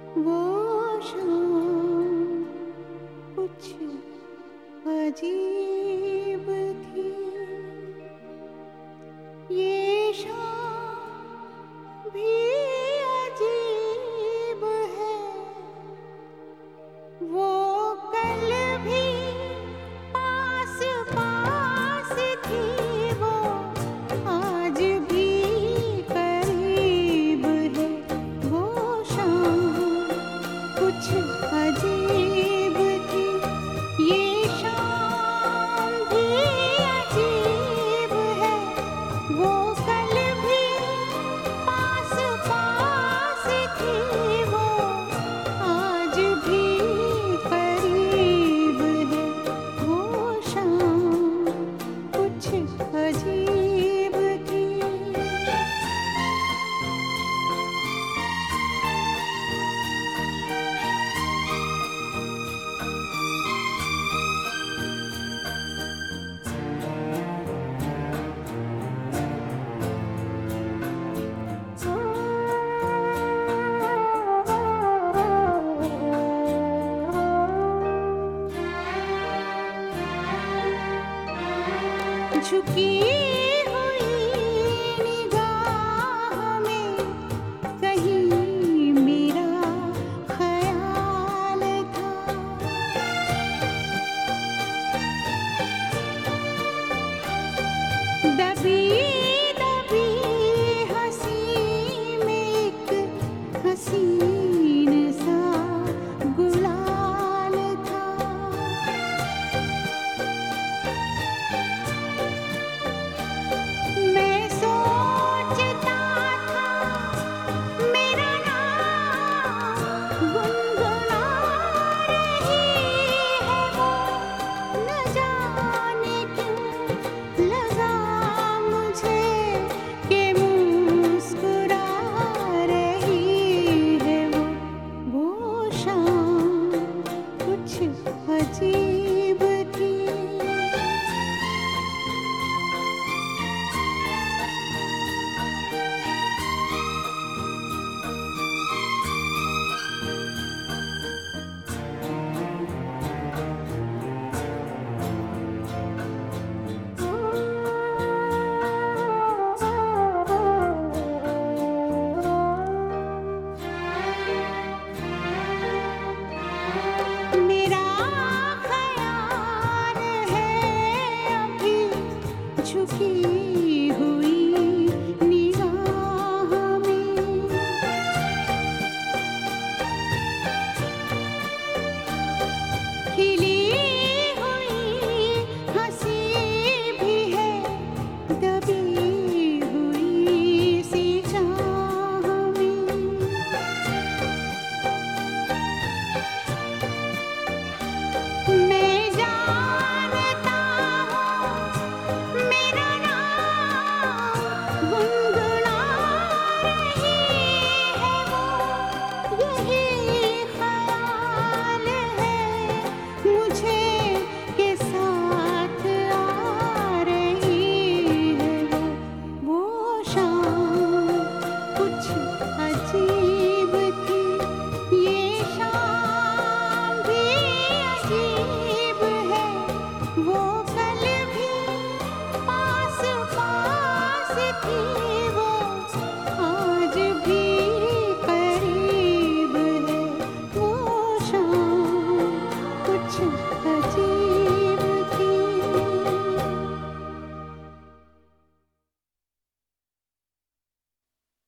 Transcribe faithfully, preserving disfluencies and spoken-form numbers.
वो शाम कुछ अजीब थी, ये शाम भी अजीब है। वो कल भी पास पास थी, वो आज भी करीब है। वो शाम कुछ अजीब थी, ये शाम भी अजीब है। वो कल भी पास पास थी, वो आज भी करीब है। वो शाम कुछ अजीब थी। झुकी हुई निगाह में कहीं मेरा ख्याल था। दबी दबी हंसी में एक हसीन सा गुलाल था। मैं सोचता था मेरा नाम गुनगुना रही है वो, न जाने क्यों लगा मुझे कि मुस्कुरा रही है वो। वो शाम कुछ अजीब थी। मेरा ख्याल है अभी झुकी हुई निगाह में, खिली हुई हंसी भी है दबी हुई सी चाह में। मैं जानता हूँ मेरा नाम गुनगुना रही है वो, यही ख्याल है मुझे के साथ आ रही है वो। वो शाम कुछ